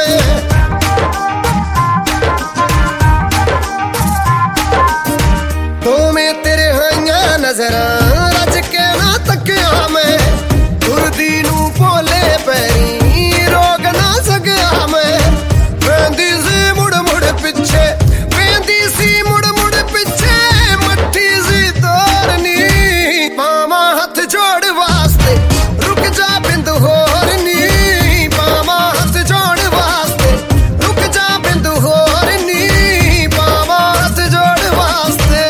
दोवें तेरे हाइयां नजरां रज के ना तकिया मैं तुरदी नू भोले पैरी रोक ना सकिया मैं वेंदी सी मुड़ मुड़ पिछे वेंदी सी मुड़ मुड़ पिछे मट्ठी सी तोरनी पावां हथ जोड़ वास्ते रुक जा बिंद होर नी पावां हथ जोड़ वास्ते रुक जा बिंद होर नी पावां हथ जोड़ वास्ते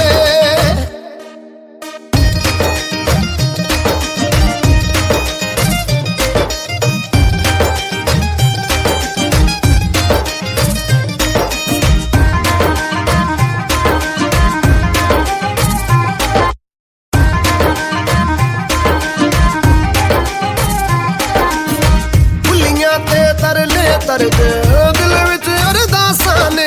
तरले तरदे दिल विच अरदासां ने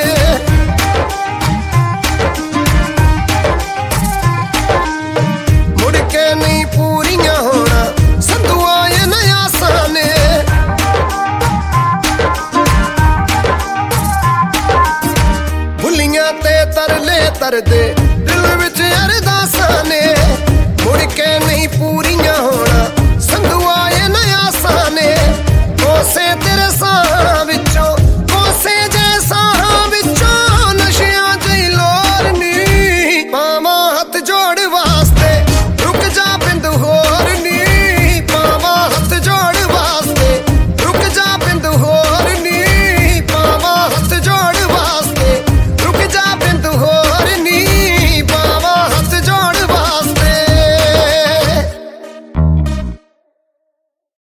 मुड़ के नहीं पूरियां होना संधुआ ये नयासां ने भुलियां ते तरले तरदे दिल विच अरदासां ने मुड़ के नहीं पूरी